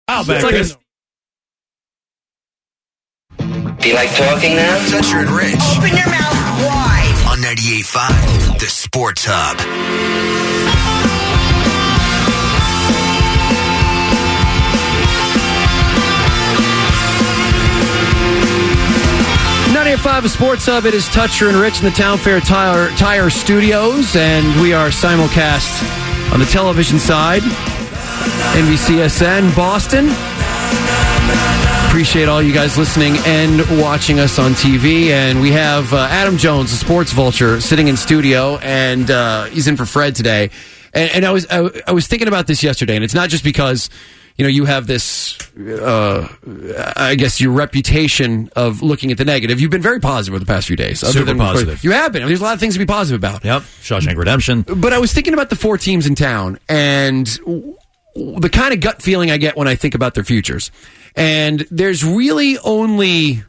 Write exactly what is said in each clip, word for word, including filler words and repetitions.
I'll back like this. Do you like talking now? Toucher and Rich. Open your mouth wide. On ninety-eight point five, The Sports Hub. ninety-eight point five, The Sports Hub. It is Toucher and Rich in the Town Fair Tire, Tire Studios, and we are simulcast on the television side. N B C S N, Boston. Appreciate all you guys listening and watching us on T V. And we have uh, Adam Jones, the sports vulture, sitting in studio, and uh, he's in for Fred today. And, and I was I, I was thinking about this yesterday, and it's not just because, you know, you have this, uh, I guess, your reputation of looking at the negative. You've been very positive over the past few days. Super than, positive. You have been. There's a lot of things to be positive about. Yep. Shawshank Redemption. But I was thinking about the four teams in town, and the kind of gut feeling I get when I think about their futures. And there's really only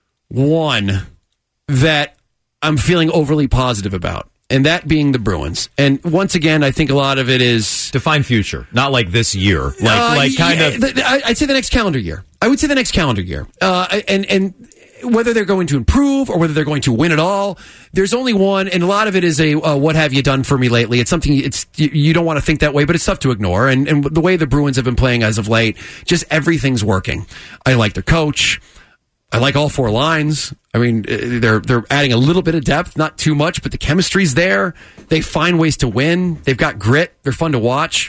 one that I'm feeling overly positive about, and that being the Bruins. And once again, I think a lot of it is... Define future, not like this year. Like, uh, like kind yeah, of... The, the, I'd say the next calendar year. I would say the next calendar year. Uh, and and whether they're going to improve or whether they're going to win it all, there's only one, and a lot of it is a uh, what have you done for me lately? It's something, it's you, you don't want to think that way, but it's tough to ignore. And, and the way the Bruins have been playing as of late, just everything's working. I like their coach. I like all four lines. I mean, they're they're adding a little bit of depth, not too much, but the chemistry's there. They find ways to win. They've got grit. They're fun to watch.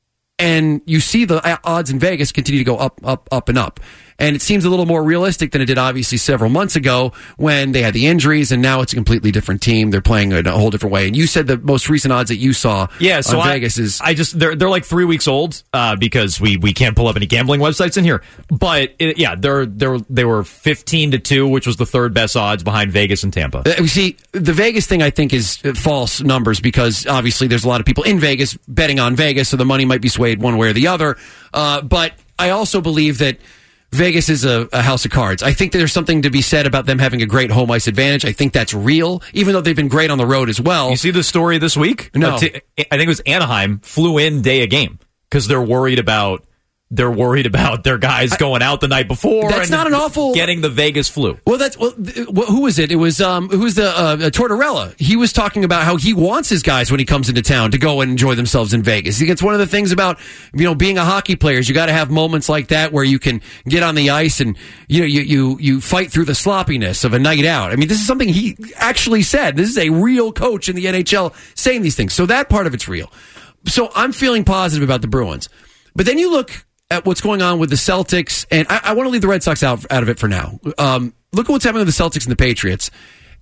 And you see the odds in Vegas continue to go up, up, up, and up. And it seems a little more realistic than it did, obviously, several months ago when they had the injuries, and now it's a completely different team. They're playing in a whole different way. And you said the most recent odds that you saw yeah, so on I, Vegas is... I just, they're, they're like three weeks old uh, because we, we can't pull up any gambling websites in here. But, it, yeah, they're, they're, they were fifteen to two, which was the third best odds behind Vegas and Tampa. Uh, see, the Vegas thing, I think, is false numbers because, obviously, there's a lot of people in Vegas betting on Vegas, so the money might be swayed one way or the other. Uh, but I also believe that Vegas is a, a house of cards. I think there's something to be said about them having a great home ice advantage. I think that's real, even though they've been great on the road as well. You see the story this week? No. I think it was Anaheim flew in day a game because they're worried about they're worried about their guys going out the night before. That's and not an awful getting the Vegas flu. Well, that's well. Th- who was it? It was um. Who was the uh, Tortorella? He was talking about how he wants his guys when he comes into town to go and enjoy themselves in Vegas. He gets one of the things about you know being a hockey player is you got to have moments like that where you can get on the ice and you know you you you fight through the sloppiness of a night out. I mean, this is something he actually said. This is a real coach in the N H L saying these things. So that part of it's real. So I'm feeling positive about the Bruins. But then you look at what's going on with the Celtics, and I, I want to leave the Red Sox out, out of it for now. Um, look at what's happening with the Celtics and the Patriots.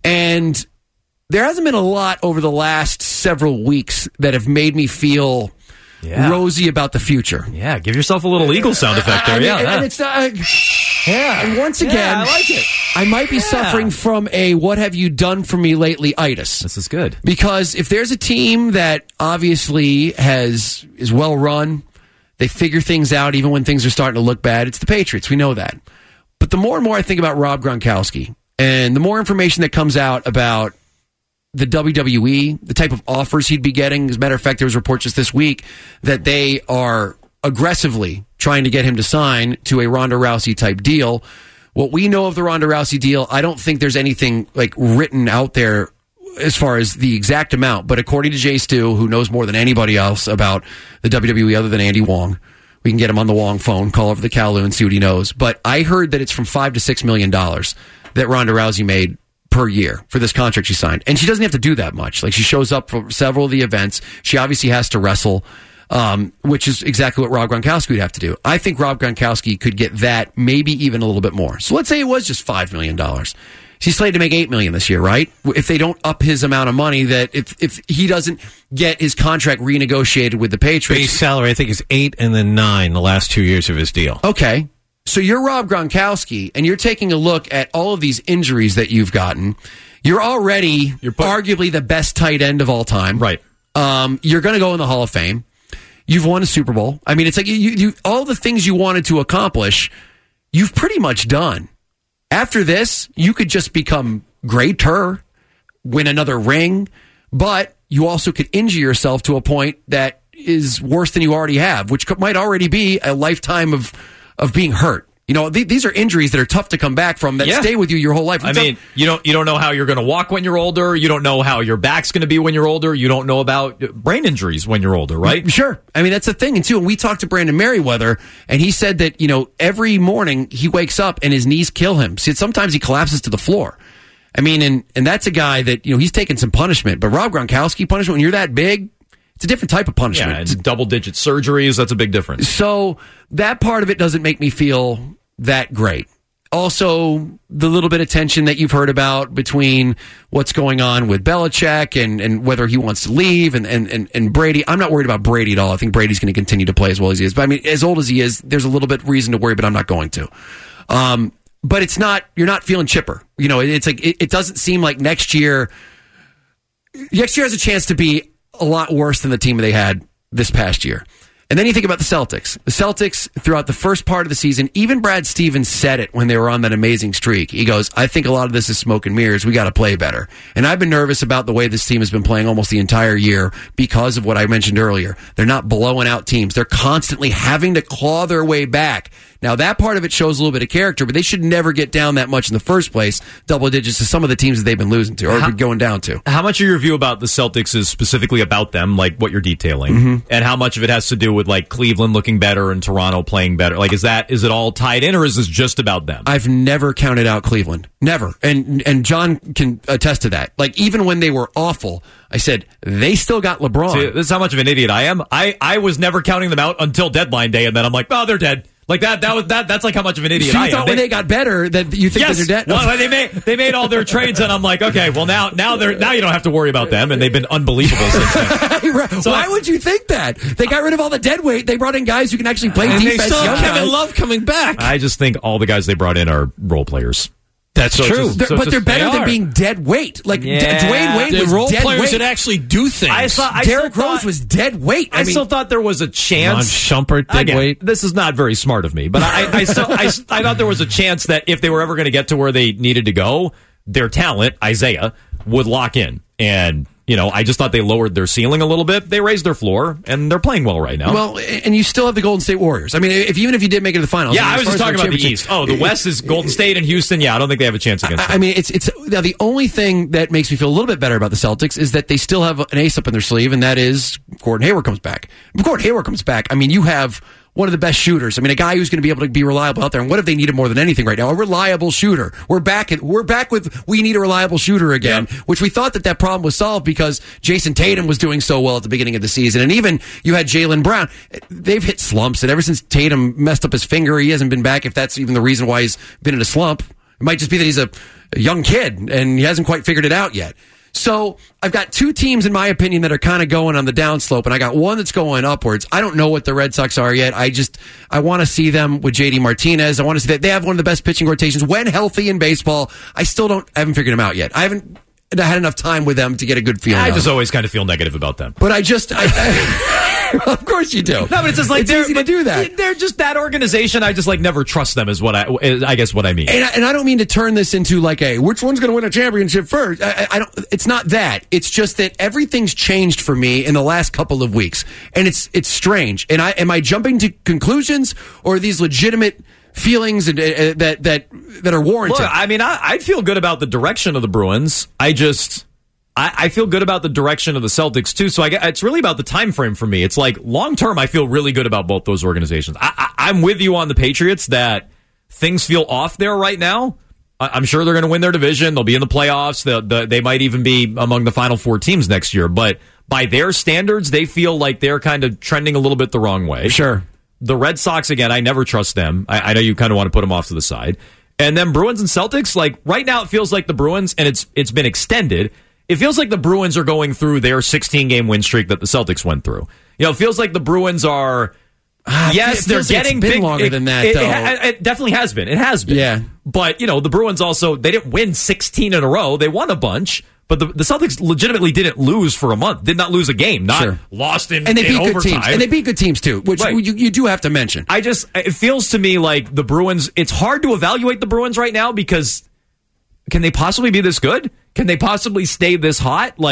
And there hasn't been a lot over the last several weeks that have made me feel yeah. rosy about the future. Yeah, give yourself a little Eagle sound effect there. I mean, yeah, and, yeah. and it's uh, yeah. And once again, yeah, I like it. I might be yeah. suffering from a "what have you done for me lately"-itis. This is good because if there's a team that obviously has is well run. They figure things out even when things are starting to look bad. It's the Patriots. We know that. But the more and more I think about Rob Gronkowski and the more information that comes out about the W W E, the type of offers he'd be getting. As a matter of fact, there was a report just this week that they are aggressively trying to get him to sign to a Ronda Rousey type deal. What we know of the Ronda Rousey deal, I don't think there's anything like written out there as far as the exact amount, but according to Jay Stu, who knows more than anybody else about the W W E other than Andy Wong, we can get him on the Wong phone, call over the Kowloon and see what he knows. But I heard that it's from five to six million dollars that Ronda Rousey made per year for this contract she signed, and she doesn't have to do that much. Like she shows up for several of the events. She obviously has to wrestle, um, which is exactly what Rob Gronkowski would have to do. I think Rob Gronkowski could get that, maybe even a little bit more. So let's say it was just five million dollars. He's slated to make eight million dollars this year, right? If they don't up his amount of money, that if if he doesn't get his contract renegotiated with the Patriots. Base salary, I think, is eight and then nine the last two years of his deal. Okay. So you're Rob Gronkowski, and you're taking a look at all of these injuries that you've gotten. You're already you're put- arguably the best tight end of all time. Right. Um, you're going to go in the Hall of Fame. You've won a Super Bowl. I mean, it's like you, you all the things you wanted to accomplish, you've pretty much done. After this, you could just become greater, win another ring, but you also could injure yourself to a point that is worse than you already have, which might already be a lifetime of of being hurt. You know, th- these are injuries that are tough to come back from that Yeah. stay with you your whole life. I It's mean, tough- you don't you don't know how you're going to walk when you're older. You don't know how your back's going to be when you're older. You don't know about brain injuries when you're older, right? Sure. I mean, that's the thing, and too. And we talked to Brandon Merriweather, and he said that, you know, every morning he wakes up and his knees kill him. See, sometimes he collapses to the floor. I mean, and, and that's a guy that, you know, he's taking some punishment. But Rob Gronkowski punishment, when you're that big, it's a different type of punishment. Yeah, and double-digit surgeries, that's a big difference. So that part of it doesn't make me feel that great. Also, the little bit of tension that you've heard about between what's going on with Belichick and, and whether he wants to leave and, and, and, and Brady. I'm not worried about Brady at all. I think Brady's going to continue to play as well as he is. But I mean, as old as he is, there's a little bit reason to worry, but I'm not going to. Um, but it's not, you're not feeling chipper. You know, it's like, it, it doesn't seem like next year, next year has a chance to be a lot worse than the team they had this past year. And then you think about the Celtics. The Celtics, throughout the first part of the season, even Brad Stevens said it when they were on that amazing streak. He goes, I think a lot of this is smoke and mirrors. We got to play better. And I've been nervous about the way this team has been playing almost the entire year because of what I mentioned earlier. They're not blowing out teams. They're constantly having to claw their way back. Now, that part of it shows a little bit of character, but they should never get down that much in the first place, double digits to some of the teams that they've been losing to or How- going down to. How much of your view about the Celtics is specifically about them, like what you're detailing, Mm-hmm. and how much of it has to do with like Cleveland looking better and Toronto playing better? Like, is that is it all tied in, or is this just about them? I've never counted out Cleveland. Never. And and John can attest to that. Like, even when they were awful, I said, they still got LeBron. See, this is how much of an idiot I am. I, I was never counting them out until deadline day, and then I'm like, oh, they're dead. Like that. That was that. That's like how much of an idiot So you I thought am. when they got better that you think yes. that they're dead? Well, they made they made all their trades, and I'm like, okay, well now now they're now you don't have to worry about them, and they've been unbelievable since then. So Why I- would you think that? They got rid of all the dead weight. They brought in guys who can actually play And they defense. still have young Kevin guys. Love coming back. I just think all the guys they brought in are role players. That's So it's true. just- They're- so but it's they're just- better they than are. being dead weight. Like D- Yeah. Dwayne Wade They're was role dead players weight. that actually do things. I saw. I Derrick still Rose thought- was dead weight. I, I, mean, still thought there was a chance. Ron Shumpert did Again, wait. This is not very smart of me, but I, I still, I, I thought there was a chance that if they were ever going to get to where they needed to go, their talent, Isaiah, would lock in. And you know, I just thought they lowered their ceiling a little bit. They raised their floor, and they're playing well right now. well, and you still have the Golden State Warriors. I mean, if even if you did make it to the finals, yeah, I mean, I as was far just as talking their about the championship- East. Oh, the West is Golden State and Houston. Yeah, I don't think they have a chance against I, them. I mean, it's it's now the only thing that makes me feel a little bit better about the Celtics is that they still have an ace up in their sleeve, and that is Gordon Hayward comes back. If Gordon Hayward comes back, I mean, you have one of the best shooters. I mean, a guy who's going to be able to be reliable out there. And what if they need him more than anything right now? A reliable shooter. We're back. At, we're back with we need a reliable shooter again, Yeah. which we thought that that problem was solved because Jason Tatum was doing so well at the beginning of the season, and even you had Jaylen Brown. They've hit slumps, and ever since Tatum messed up his finger, he hasn't been back. If that's even the reason why he's been in a slump, it might just be that he's a, a young kid and he hasn't quite figured it out yet. So I've got two teams, in my opinion, that are kind of going on the downslope, and I got one that's going upwards. I don't know what the Red Sox are yet. I just I want to see them with J D Martinez. I want to see that they have one of the best pitching rotations when healthy in baseball. I still don't I haven't figured them out yet. I haven't had enough time with them to get a good feeling. I of just them. always kind of feel negative about them. But I just I, I, of course you do. No, but it's just like it's they're- easy to do that. They're just that organization. I just like never trust them. Is what I I guess what I mean. And I, and I don't mean to turn this into like a which one's going to win a championship first. I, I, I don't. It's not that. It's just that everything's changed for me in the last couple of weeks, and it's it's strange. And I am I jumping to conclusions or are these legitimate feelings and, uh, that that that are warranted? Look, I mean, I, I'd feel good about the direction of the Bruins. I just, I, I feel good about the direction of the Celtics too. So I, get- it's really about the time frame for me. It's like long term, I feel really good about both those organizations. I, I, I'm with you on the Patriots that things feel off there right now. I, I'm sure they're going to win their division. They'll be in the playoffs. The, the, they might even be among the final four teams next year. But by their standards, they feel like they're kind of trending a little bit the wrong way. Sure. The Red Sox, again, I never trust them. I, I know you kind of want to put them off to the side. And then Bruins and Celtics, like right now it feels like the Bruins, and it's it's been extended, it feels like the Bruins are going through their sixteen-game win streak that the Celtics went through. You know, it feels like the Bruins are, Ah, yes, it they're feels like getting it's been big. longer it, than that, it, though. It, it definitely has been. It has been. Yeah. But, you know, the Bruins also, they didn't win sixteen in a row. They won a bunch. But the, the Celtics legitimately didn't lose for a month. Did not lose a game. Not Sure. lost in, and they in beat good overtime. teams, and they beat good teams too, which Right. you, you do have to mention. I just, it feels to me like the Bruins, it's hard to evaluate the Bruins right now because can they possibly be this good? Can they possibly stay this hot? Like,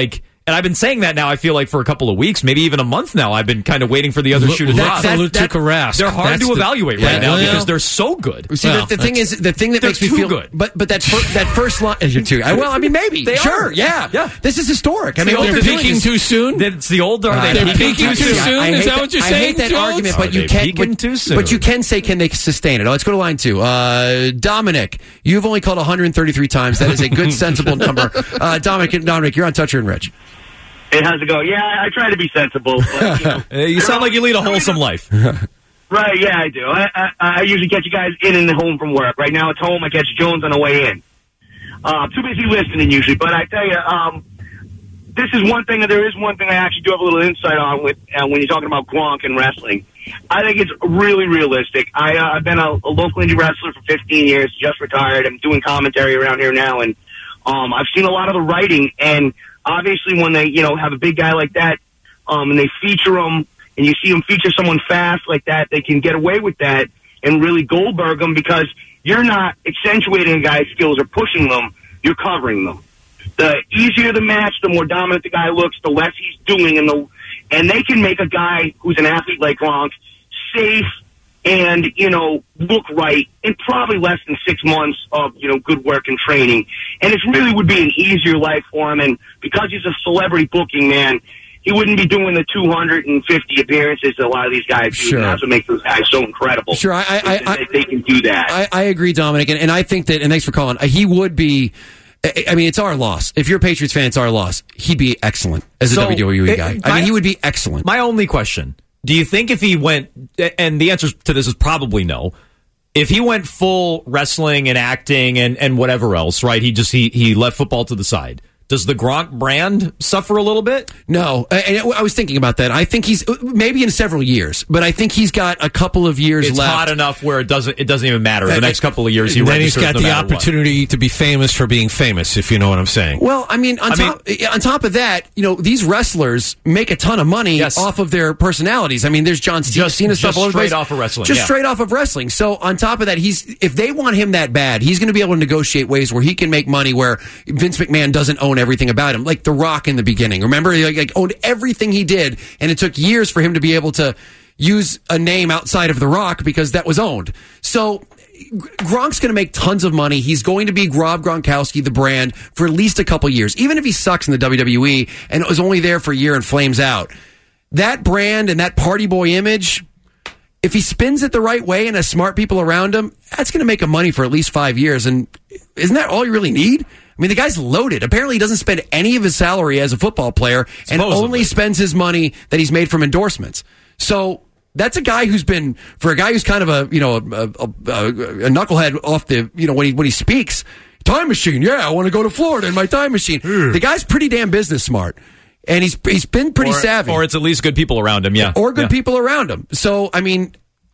And I've been saying that now, I feel like, for a couple of weeks, maybe even a month now. I've been kind of waiting for the other Look, shoe to look drop. at Lutuka Rask. They're hard That's to the- evaluate yeah, right now yeah. because they're so good. See, Well, the, the thing is, the thing that they're makes me too feel good. but but that fir- that first line, you're too. I, well, I mean, maybe, They sure, are. yeah, Yeah. This is historic. I It's mean, the what old- they're They're doing peaking is too soon? It's the old. Are Uh, they They're peaking peaking too too soon? soon? I Is hate that what you're I saying, hate that Jules? argument, Are but you they can't. peaking But, too soon? but you can say, can they sustain it? Oh, let's go to line two. Uh, Dominic, you've only called one hundred thirty-three times. That is a good, sensible number. Uh, Dominic, Dominic, you're on Toucher and Rich. Hey, how's it going? Yeah, I try to be sensible. But, you know, Uh, You sound like you lead a wholesome life. right, yeah, I do. I, I, I usually catch you guys in and home from work. Right now it's home. I catch Jones on the way in. Uh, I'm too busy listening usually, but I tell you, um, this is one thing, there is one thing I actually do have a little insight on with uh, when you're talking about Gronk and wrestling. I think it's really realistic. I, uh, I've been a, a local indie wrestler for fifteen years, just retired. I'm doing commentary around here now, and um, I've seen a lot of the writing, and obviously when they, you know, have a big guy like that, um, and they feature him, and you see them feature someone fast like that, they can get away with that and really Goldberg them because you're not accentuating a guy's skills or pushing them, you're covering them. The easier the match, the more dominant the guy looks, the less he's doing, and the and they can make a guy who's an athlete like Gronk safe and, you know, look right in probably less than six months of, you know, good work and training. And it really would be an easier life for him. And because he's a celebrity booking man, he wouldn't be doing the two hundred fifty appearances that a lot of these guys do. Sure. And that's what makes those guys so incredible. Sure, I- I- That I- they can do that. I, I agree, Dominic, and, and I think that, and thanks for calling, uh, he would be, I I mean, it's our loss. If you're a Patriots fan, it's our loss. He'd be excellent as a So, W W E it- guy. I my- mean, he would be excellent. My only question, do you think if he went, and the answer to this is probably no, if he went full wrestling and acting and, and whatever else, right, he just, he, he left football to the side, does the Gronk brand suffer a little bit? No, and I was thinking about that. I think he's maybe in several years, but I think he's got a couple of years It's left. hot enough where it doesn't, it doesn't even matter. The Uh, next couple of years, he And then he's registers got no the matter what. opportunity to be famous for being famous, if you know what I'm saying. Well, I mean, on I top on top of that, you know, these wrestlers make a ton of money Yes. off of their personalities. I mean, there's John Cena Just- Cena just stuff all over the straight place. off of wrestling, just yeah. straight off of wrestling. So on top of that, he's if they want him that bad, he's going to be able to negotiate ways where he can make money where Vince McMahon doesn't own everything about him, like The Rock in the beginning. Remember, he like, like owned everything he did, and it took years for him to be able to use a name outside of The Rock because that was owned. So Gronk's going to make tons of money. He's going to be Rob Gronkowski, the brand, for at least a couple years. Even if he sucks in the W W E and was only there for a year and flames out, that brand and that party boy image, if he spins it the right way and has smart people around him, that's going to make him money for at least five years. And isn't that all you really need? I mean, the guy's loaded. Apparently, he doesn't spend any of his salary as a football player and Supposedly. only spends his money that he's made from endorsements. So that's a guy who's been, for a guy who's kind of a, you know, a, a, a, a knucklehead off the, you know, when he, when he speaks, time machine. Yeah, I want to go to Florida in my time machine. The guy's pretty damn business smart. And he's he's been pretty or, savvy. Or it's at least good people around him, yeah. Or good Yeah. people around him. So, I mean,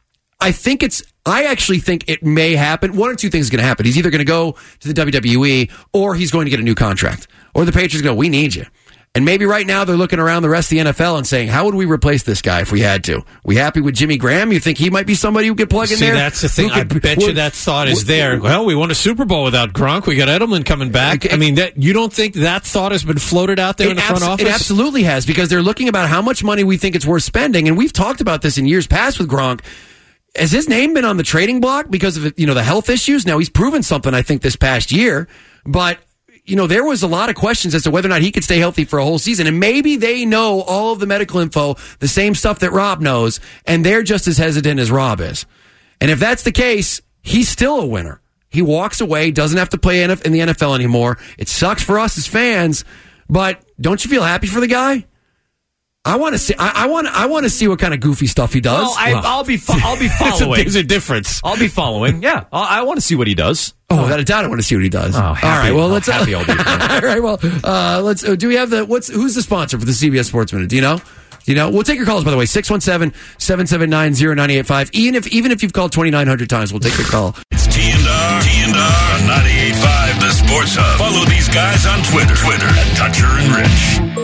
I think it's, I actually think it may happen. One or two things is going to happen. He's either going to go to the W W E or he's going to get a new contract. Or the Patriots go, we need you. And maybe right now they're looking around the rest of the N F L and saying, how would we replace this guy if we had to? We happy with Jimmy Graham? You think he might be somebody who could plug in See, there? that's the thing. Who I could- bet you would- that thought is would- there. Well, we won a Super Bowl without Gronk. We got Edelman coming back. Okay. I mean, that you don't think that thought has been floated out there in the front abs- office? It absolutely has, because they're looking about how much money we think it's worth spending, and we've talked about this in years past with Gronk. Has his name been on the trading block because of, you know, the health issues? Now, he's proven something, I think, this past year, but, you know, there was a lot of questions as to whether or not he could stay healthy for a whole season, and maybe they know all of the medical info, the same stuff that Rob knows, and they're just as hesitant as Rob is. And if that's the case, he's still a winner. He walks away, doesn't have to play in the N F L anymore. It sucks for us as fans, but don't you feel happy for the guy? I want to see. I, I want. I want to see what kind of goofy stuff he does. Well, I, I'll be, fo- I'll be There's a, following. there's a difference. I'll be following. Yeah, I, I want to see what he does. oh, without a doubt, I want to see what he does. Oh, All happy- right. Well, how let's. happy I'll be. all right. Well, uh, let's. Uh, do we have the? What's who's the sponsor for the C B S Sports Minute? Do you know? Do you know? We'll take your calls, by the way. six one seven, seven seven nine, zero nine eight five. Even if even if you've called twenty-nine hundred times, we'll take your call. It's T and R, T and R on ninety-eight point five, the Sports Hub. Follow these guys on Twitter. Twitter at Toucher and Rich.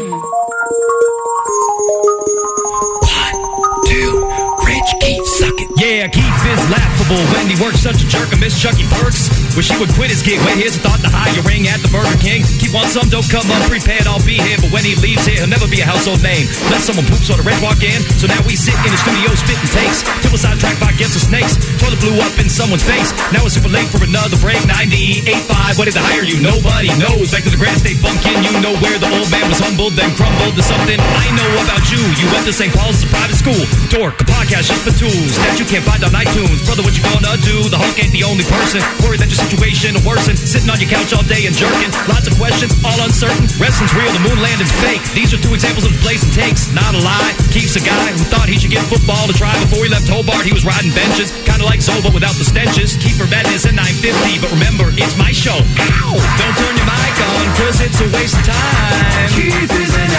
Two, Rich, keep sucking. Yeah, keep this laughable unstoppable when he works such a jerk. I miss Chucky Perks. Wish he would quit his gig. Wait, here's a thought to hiring at the Burger King. Keep on some, don't come unprepared. I'll be here, but when he leaves here, he'll never be a household name. Let someone poops or the red walk in. So now we sit in the studio spitting takes. Till we're sidetracked by Gets the Snakes. Toilet blew up in someone's face. Now it's super late for another break. ninety-eight point five. What did they hire you? Nobody knows. Back to the Grand State Bumpkin. You know where the old man was humbled, then crumbled to something. I know about you. You went to Saint Paul's, a private school. Dork, a podcast just for tools that you can't find on iTunes. Brother, what you gonna do? The Hulk ain't the only person. Worried that your situation will worsen. Sitting on your couch all day and jerking. Lots of questions, all uncertain. Wrestling's real, the moon landing's fake. These are two examples of the place and takes. Not a lie. Keeps a guy who thought he should get football to try. Before he left Hobart, he was riding benches. Kinda like Zova without the stenches. Keep for madness at nine fifty. But remember, it's my show. Ow! Don't turn your mic on, cause it's a waste of time. Keith is an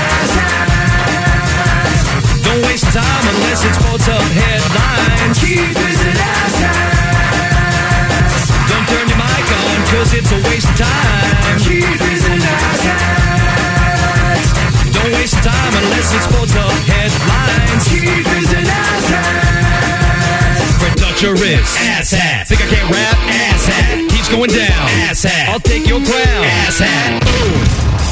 ass. Don't waste time unless it's sports up headlines. Keith is an ass. Don't turn your mic on, cause it's a waste of time. Keith is an ass. Don't waste time unless it's sports up headlines. Keith is an ass. Fred Dutcher is asshat. Think I can't rap? Asshat. Keeps going down. Asshat. I'll take your crown. Asshat. Boom.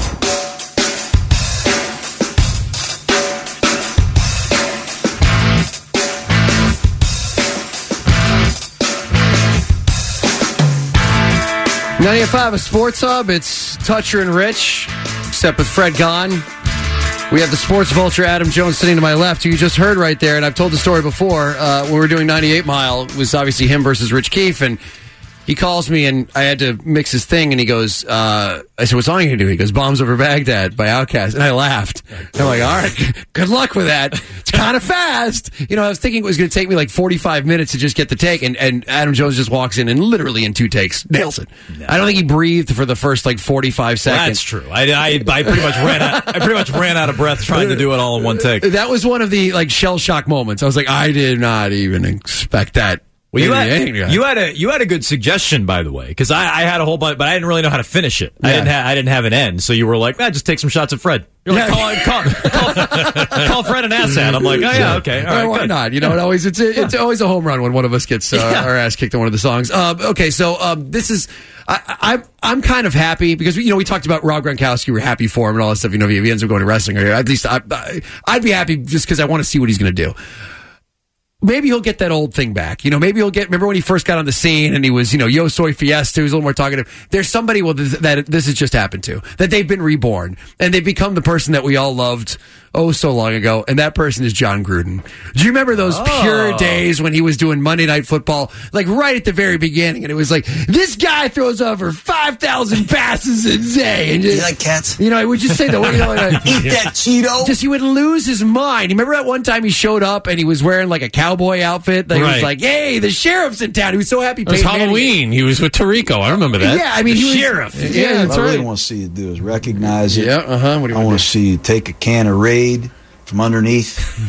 ninety-eight point five, a Sports Hub. It's Toucher and Rich, except with Fred gone. We have the sports vulture, Adam Jones, sitting to my left, who you just heard right there, and I've told the story before. Uh, when we were doing ninety-eight mile, it was obviously him versus Rich Keefe, and he calls me, and I had to mix his thing, and he goes, uh, I said, what song are you going to do? He goes, Bombs Over Baghdad by Outkast, and I laughed. And I'm like, all right, good luck with that. It's kind of fast. You know, I was thinking it was going to take me like forty-five minutes to just get the take, and, and Adam Jones just walks in and literally in two takes nails it. No. I don't think he breathed for the first like forty-five seconds. Well, that's true. I, I, I pretty much ran out, I pretty much ran out of breath trying to do it all in one take. That was one of the like shell shock moments. I was like, I did not even expect that. Well, you had, you had a you had a good suggestion, by the way, because I, I had a whole bunch, but I didn't really know how to finish it. Yeah. I didn't have I didn't have an end, so you were like, ah, just take some shots at Fred. You're like, yeah. call, call, call, call Fred an asshat. I'm like, oh yeah, okay, all right, why good. not? You know, it always it's a, it's always a home run when one of us gets uh, yeah. our ass kicked on one of the songs. Uh, okay, so um, this is I, I I'm kind of happy because you know we talked about Rob Gronkowski. We're happy for him and all that stuff. You know, if he ends up going to wrestling, or at least I, I I'd be happy just because I want to see what he's going to do. Maybe he'll get that old thing back. You know, maybe he'll get, remember when he first got on the scene and he was, you know, Yo Soy Fiesta, he was a little more talkative. There's somebody well, that this has just happened to, that they've been reborn and they've become the person that we all loved oh so long ago, and that person is John Gruden. Do you remember those oh. pure days when he was doing Monday Night Football, like right at the very beginning, and it was like, this guy throws over five thousand passes a day. And just, you like cats? You know, I would just say, the way, you know, like, eat that Cheeto. Just, he would lose his mind. You remember that one time he showed up and he was wearing like a cowboy outfit? That right. He was like, hey, the sheriff's in town. He was so happy. It was Halloween. Manning. He was with Tarico. I remember that. Yeah, I mean, the he was, sheriff. Yeah, yeah that's what I right. really want to see you do is recognize it. Yeah, uh-huh. What do you I want to see you take a can of Raid from underneath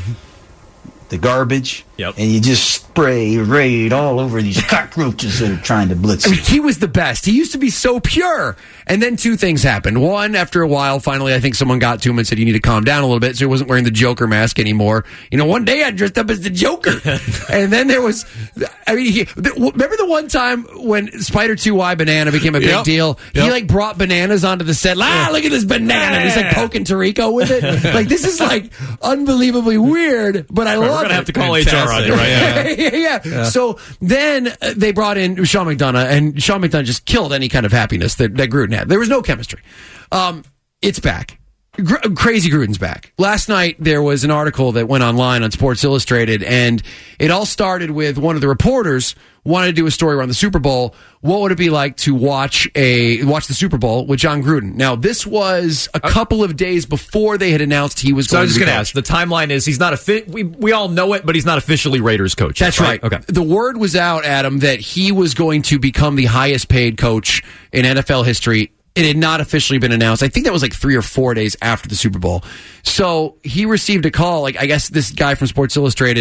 the garbage, yep. and you just spray Raid all over these cockroaches that are trying to blitz I you. mean, he was the best. He used to be so pure. And then two things happened. One, after a while, finally, I think someone got to him and said, you need to calm down a little bit. So he wasn't wearing the Joker mask anymore. You know, one day I dressed up as the Joker. And then there was, I mean, he, remember the one time when Spider two Y Banana became a big yep. deal? Yep. He, like, brought bananas onto the set. Like, ah, look at this banana. And he's, like, poking Tarico with it. Like, this is, like, unbelievably weird, but I right, love it. We're going to have to call H R on you, right? Yeah. yeah, yeah. yeah. So then uh, they brought in Sean McDonough, and Sean McDonough just killed any kind of happiness that, that Gruden had. There was no chemistry. Um, it's back. Gr- Crazy Gruden's back. Last night, there was an article that went online on Sports Illustrated, and it all started with one of the reporters wanted to do a story around the Super Bowl. What would it be like to watch a watch the Super Bowl with John Gruden? Now, this was a couple of days before they had announced he was so going I was to just be going to ask. The timeline is he's not a fit. We we all know it, but he's not officially Raiders coach. That's right. right. Okay. The word was out, Adam, that he was going to become the highest paid coach in N F L history. It had not officially been announced. I think that was like three or four days after the Super Bowl. So he received a call. Like, I guess this guy from Sports Illustrated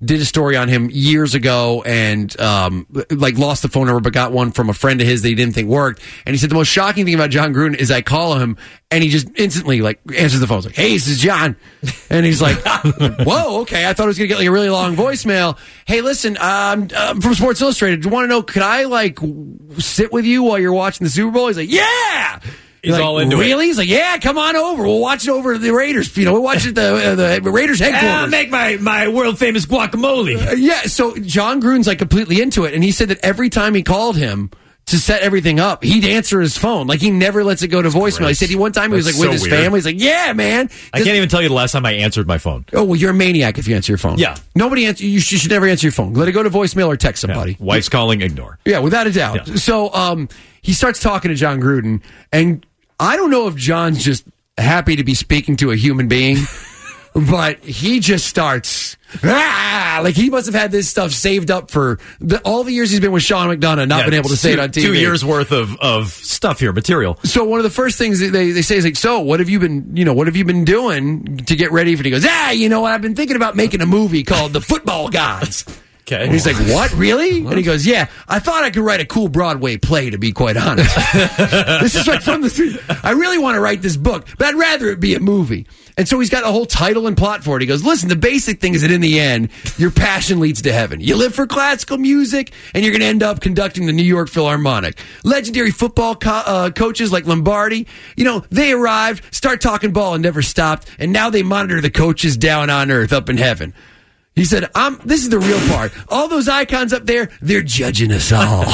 did a story on him years ago and um, like lost the phone number, but got one from a friend of his that he didn't think worked. And he said the most shocking thing about John Gruden is I call him and he just instantly like answers the phone. He's like, "Hey, this is John," and he's like, "Whoa, okay. I thought I was gonna get like a really long voicemail. Hey, listen, um, I'm from Sports Illustrated. Do you want to know? Could I like sit with you while you're watching the Super Bowl?" He's like, "Yeah." He's like, all into really? it. Really? He's like, "Yeah, come on over. We'll watch it over at the Raiders. You know, we'll watch it at the, uh, the Raiders headquarters. I'll make my, my world famous guacamole." Uh, yeah, so John Gruden's like completely into it, and he said that every time he called him to set everything up, he'd answer his phone. Like, he never lets it go to voicemail. Great. He said he one time he was That's like with so his weird. family. He's like, "Yeah, man." I can't even tell you the last time I answered my phone. Oh, well, you're a maniac if you answer your phone. Yeah. Nobody answer. You should, you should never answer your phone. Let it go to voicemail or text somebody. Yeah. Wife's calling, ignore. Yeah, without a doubt. Yeah. So um, he starts talking to John Gruden, and I don't know if John's just happy to be speaking to a human being, but he just starts, ah, like he must have had this stuff saved up for the, all the years he's been with Sean McDonough, not Yeah, been able to two, say it on T V. Two years worth of, of stuff here, material. So one of the first things that they, they say is like, "So what have you been, you know, what have you been doing to get ready for it?" He goes, "Ah, you know what? I've been thinking about making a movie called The Football Gods." Okay. And he's like, "What, really?" And he goes, "Yeah, I thought I could write a cool Broadway play, to be quite honest." This is like from the, I really want to write this book, but I'd rather it be a movie. And so he's got a whole title and plot for it. He goes, "Listen, the basic thing is that in the end, your passion leads to heaven. You live for classical music, and you're going to end up conducting the New York Philharmonic. Legendary football co- uh, coaches like Lombardi, you know, they arrived, start talking ball and never stopped, and now they monitor the coaches down on earth up in heaven." He said, I'm, this is the real part. All those icons up there, they're judging us all.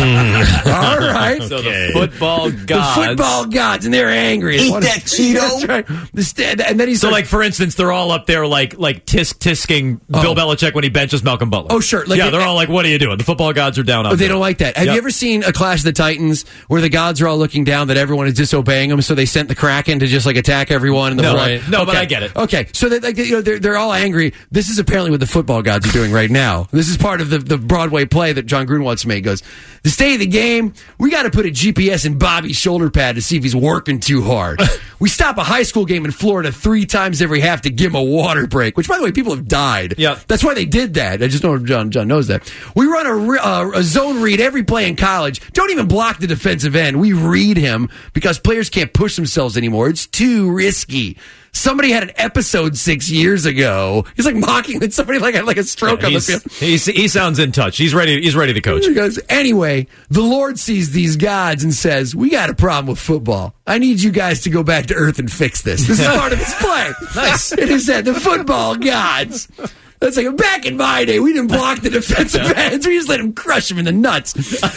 Mm. All right. So the football gods. The football gods, and they're angry. Eat One- that Cheeto. That's right. The stand, and then he's So, like, for instance, they're all up there, like, like tisk tisking Bill Oh. Belichick when he benches Malcolm Butler. Oh, sure. Like, yeah, they- they're all like, "What are you doing?" The football gods are down. Oh, Up they there. don't like that. Have Yep. you ever seen a Clash of the Titans where the gods are all looking down that everyone is disobeying them, so they sent the Kraken to just like attack everyone in the No, flood? right. No, but I get it. Okay, so they, like, you know, they're, they're all angry. This is apparently what the football gods are doing right now. This is part of the, the Broadway play that John Gruden wants to make. He goes, "The state of the game, we got to put a G P S in Bobby's shoulder pad to see if he's working too hard. We stop a high school game in Florida three times every half to give him a water break," which, by the way, people have died. Yeah. That's why they did that. I just know John John knows that. "We run a, re- uh, a zone read every play in college. Don't even block the defensive end. We read him because players can't push themselves anymore. It's too risky. Somebody had an episode six years ago." He's like mocking that somebody like had like a stroke Yeah, on the he's- field. he's- he sounds in touch. He's ready. He's ready to coach. He goes, "Anyway, the Lord sees these gods and says, 'We got a problem with football. I need you guys to go back to earth and fix this.'" This is part of his play. Nice. It is that the football gods. That's like, back in my day, we didn't block the defensive ends. We just let him crush him in the nuts.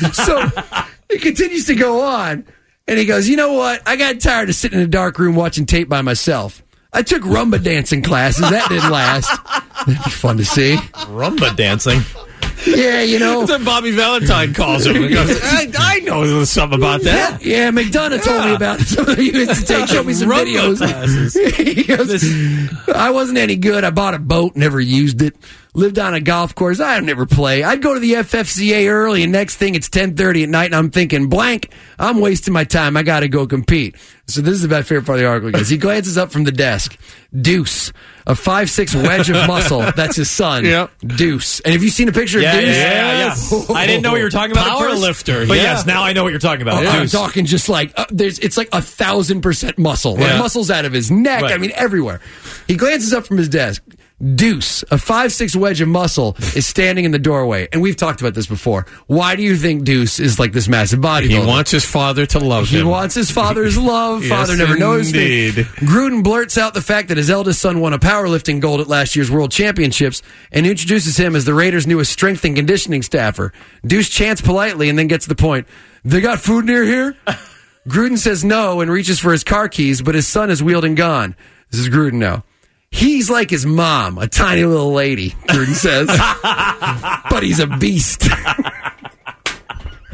So it continues to go on. And he goes, "You know what? I got tired of sitting in a dark room watching tape by myself. I took rumba dancing classes. That didn't last." That'd be fun to see. Rumba dancing. Yeah, you know. Then Bobby Valentine calls him and goes, I, I know something about that. Yeah, McDonough told me about it. So he used to take, show me some Rumba videos. classes. He goes, "I wasn't any good. I bought a boat, never used it. Lived on a golf course. I never play. I'd go to the F F C A early, and next thing it's ten thirty at night, and I'm thinking, blank, I'm wasting my time. I got to go compete." So this is my favorite part of the article. Because he glances up from the desk. Deuce, a five six wedge of muscle. That's his son. Yep. Deuce. And have you seen a picture Yeah, of Deuce? yeah, yeah, yeah. I didn't know what you were talking about. Power at first, lifter, But yeah. yes, now I know what you're talking about. Oh, I'm Deuce. talking just like uh, there's. It's like a thousand percent muscle. Like Yeah. muscles out of his neck. Right. I mean, everywhere. He glances up from his desk. Deuce, a five six wedge of muscle, is standing in the doorway, and we've talked about this before. Why do you think Deuce is like this massive bodybuilder? He wants his father to love He him. wants his father's love. Yes, Father never noticed me. indeed. Gruden blurts out the fact that his eldest son won a powerlifting gold at last year's World Championships and introduces him as the Raiders' newest strength and conditioning staffer. Deuce chants politely and then gets to the point. "They got food near here?" Gruden says no and reaches for his car keys, but his son is wheeled and gone. This is Gruden now. "He's like his mom, a tiny little lady," Gruden says. "But he's a beast."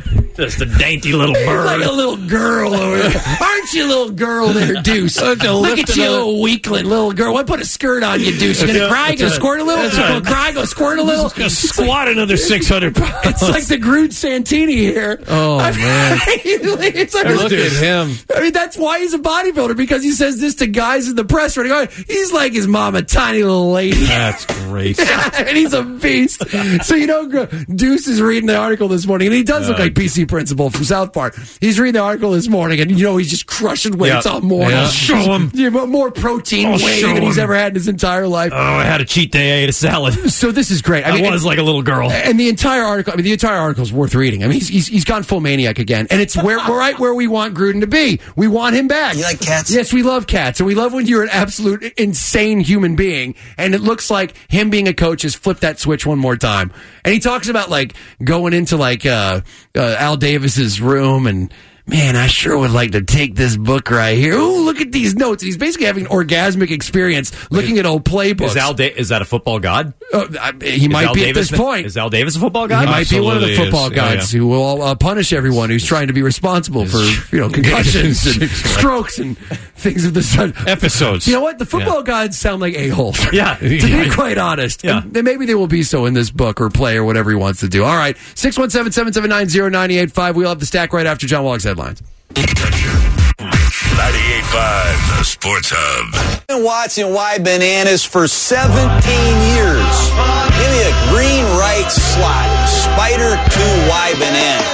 Just a dainty little bird. Like a little girl over there. Aren't you a little girl there, Deuce? Look at you, little weakling, little girl. Why put a skirt on you, Deuce? You gonna cry? You gonna squirt a little? You gonna cry? Gonna squirt a little? Gonna squat another six hundred pounds. It's like the Groot Santini here. Oh, I mean, man. it's like Look at him. I mean, that's why he's a bodybuilder, because he says this to guys in the press. Right? He's like his mom, a tiny little lady. That's great. And he's a beast. So, you know, Deuce is reading the article this morning, and he does look Uh, like P C Principal from South Park. He's reading the article this morning, and, you know, he's just crushing weights Yeah. all morning. Yeah. Show him. Yeah, but more protein I'll whey show than he's him. ever had in his entire life. Oh, I had a cheat day. I ate a salad. So this is great. I, I mean, was like a little girl. And the entire article, I mean, the entire article is worth reading. I mean, he's, he's, he's gone full maniac again. And it's where we're right where we want Gruden to be. We want him back. You like cats? Yes, we love cats. And we love when you're an absolute insane human being. And it looks like him being a coach has flipped that switch one more time. And he talks about, like, going into, like, uh, uh, Al Davis's room and, man, I sure would like to take this book right here. Ooh, look at these notes. And he's basically having an orgasmic experience looking at old playbooks. Is Al da- is that a football god? Uh, I- he Is might Al be Davis, at this point. Is Al Davis a football god? He might be one of the Absolutely football is. Yeah, guys yeah. who will uh, punish everyone who's trying to be responsible for, you know, concussions and strokes and things of the sort. Episodes. You know what? The football gods sound like a-holes. Yeah. To be quite honest. Yeah. And maybe they will be so in this book or play or whatever he wants to do. All right. six one seven, seven seven nine, zero nine eight five. We'll have the stack right after John Wallach's headlines. ninety-eight point five, the Sports Hub. Been watching Y Bananas for seventeen years. Give me a green right slot. Spider two Y Banana.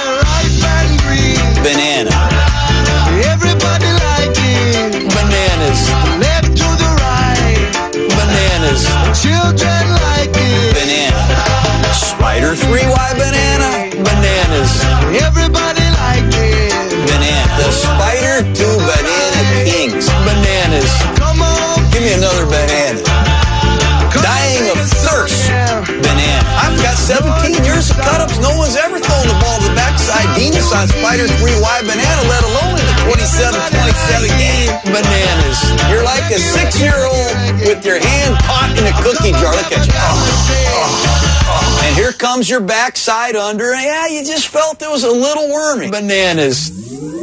Banana. Everybody like it. Bananas. Left to the right. Bananas. Children like it. Banana. Spider three Y Banana. Bananas. Everybody like it. Banana. The Spider two Banana Kings. Bananas. Come on. Give me another banana. Dying of thirst. Banana. I've got seventeen years of cut-ups. No one's ever thrown the ball to the backside. Genius on Spider three Y Banana, let alone in the twenty-seven twenty-seven game. Bananas. You're like a six-year-old with your hand caught in a cookie jar. Look at you. Oh, oh, oh. And here comes your backside under. Yeah, you just felt it was a little wormy. Bananas.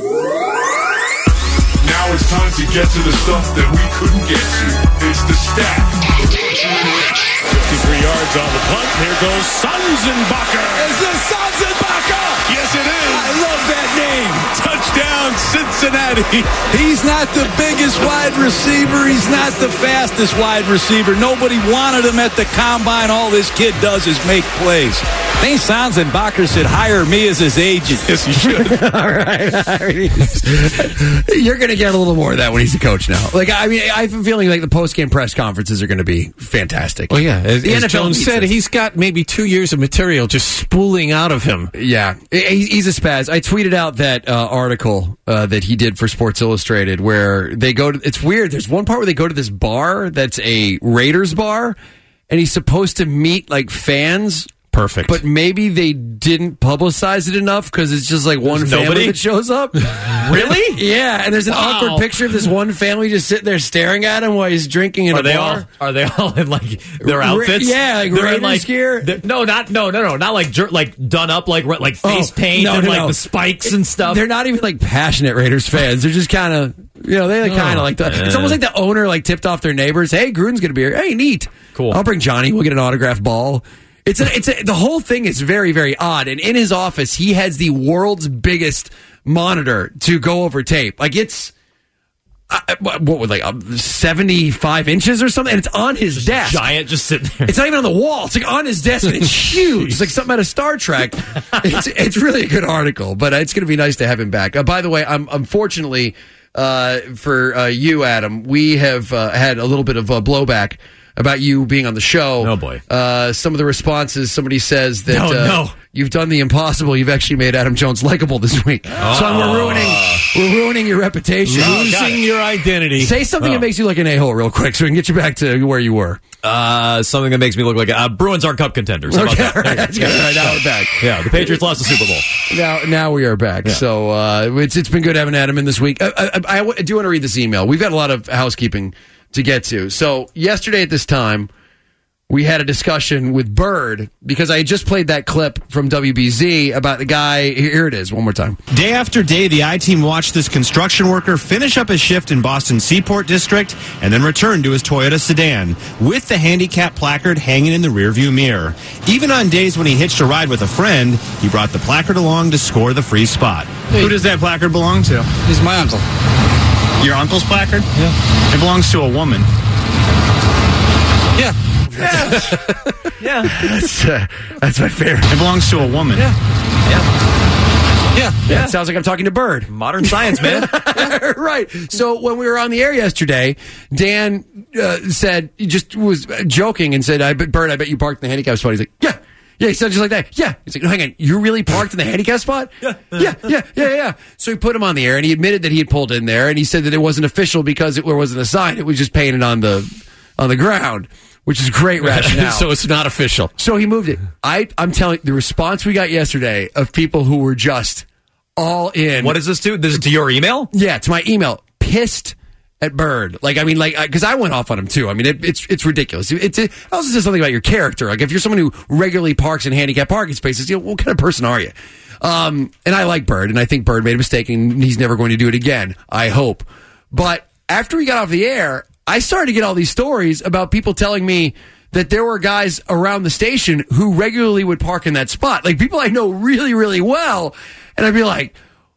Now it's time to get to the stuff that we couldn't get to. It's the stack. fifty-three yards on the punt. Here goes Sanzenbacher. Is this Sanzenbacher? Yes, it is. I love that name. Touchdown, Cincinnati. He's not the biggest wide receiver. He's not the fastest wide receiver. Nobody wanted him at the combine. All this kid does is make plays. Nate Sanzenbacher should hire me as his agent. Yes, he should. All right. You're going to get a little more of that when he's a coach now. Like, I mean, I have a feeling like the post-game press conferences are going to be fantastic. Well, yeah. As, The as N F L Jones needs said, this. he's got maybe two years of material just spooling out of him. Yeah, He- he's a spaz. I tweeted out that uh, article uh, that he did for Sports Illustrated where they go to, it's weird. There's one part where they go to this bar that's a Raiders bar, and he's supposed to meet like fans. Perfect. But maybe they didn't publicize it enough because it's just like one There's family nobody? that shows up. Really? Yeah, and there's an Wow. awkward picture of this one family just sitting there staring at him while he's drinking in Are a they bar. all? Are they all in like their Ra- outfits? yeah, like They're in, Raiders like, gear? they're- No, not no, no, no, not like jer- like done up like like face Oh, paint no, and no, like no. the spikes and stuff. They're not even like passionate Raiders fans. They're just kind of, you know, they like, kind of like the. It's almost like the owner like tipped off their neighbors. Hey, Gruden's gonna be here. Hey, neat. Cool. I'll bring Johnny. We'll get an autograph ball. It's a, it's a, the whole thing is very, very odd. And in his office, he has the world's biggest monitor to go over tape. Like it's. Uh, what what would like um, seventy-five inches or something, and it's on his desk. Giant, just sitting there. It's not even on the wall. It's like on his desk, and it's huge. It's like something out of Star Trek. It's it's really a good article, but it's going to be nice to have him back. Uh, by the way, I'm unfortunately uh, for uh, you, Adam, we have uh, had a little bit of uh, blowback about you being on the show. Oh, boy. Uh, some of the responses, somebody says that No, uh, no. you've done the impossible. You've actually made Adam Jones likable this week. So we're ruining we're ruining your reputation. Oh, got Losing it. your identity. Say something Oh. that makes you look an a-hole real quick so we can get you back to where you were. Uh, something that makes me look like a, uh, Bruins aren't cup contenders. How about Okay, that? all right, that's good. All right, now we're back. Yeah, the Patriots lost the Super Bowl. Now, now we are back. So uh, it's it's been good having Adam in this week. I, I, I, I do want to read this email. We've got a lot of housekeeping to get to. So yesterday at this time, we had a discussion with Bird because I had just played that clip from W B Z about the guy. Here it is, one more time. Day after day, the I-Team watched this construction worker finish up his shift in Boston's Seaport District and then return to his Toyota sedan with the handicap placard hanging in the rearview mirror. Even on days when he hitched a ride with a friend, he brought the placard along to score the free spot. Hey. Who does that placard belong to? He's my uncle. Your uncle's placard? Yeah. It belongs to a woman. Yeah. Yeah. yeah. That's, uh, that's my favorite. It belongs to a woman. Yeah. Yeah. Yeah. yeah. It sounds like I'm talking to Bird. Modern science, man. Right. So when we were on the air yesterday, Dan uh, said, he just was joking and said, I bet, Bird, I bet you parked in the handicap spot. He's like, yeah. Yeah, he said just like that. Yeah. He's like, no, hang on, you really parked in the handicap spot? Yeah. Yeah, yeah, yeah, yeah. So he put him on the air, and he admitted that he had pulled in there, and he said that it wasn't official because it wasn't a sign. It was just painted on the on the ground, which is great rationale. So it's not official. So he moved it. I, I'm telling you, the response we got yesterday of people who were just all in. What is this to? This is to your email? Yeah, to my email. Pissed at Bird. Like, I mean, like, because I went off on him too. I mean, it, it's it's ridiculous. It's, it also says something about your character. Like, if you're someone who regularly parks in handicapped parking spaces, you know, what kind of person are you? Um, and I like Bird, and I think Bird made a mistake, and he's never going to do it again. I hope. But after we got off the air, I started to get all these stories about people telling me that there were guys around the station who regularly would park in that spot. Like, people I know really, really well. And I'd be like,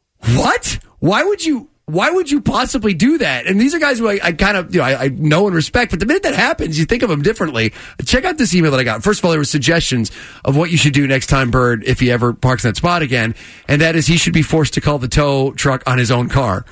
what? Why would you... Why would you possibly do that? And these are guys who I, I kind of, you know, I, I know and respect, but the minute that happens, you think of them differently. Check out this email that I got. First of all, there were suggestions of what you should do next time Bird, if he ever parks in that spot again, and that is he should be forced to call the tow truck on his own car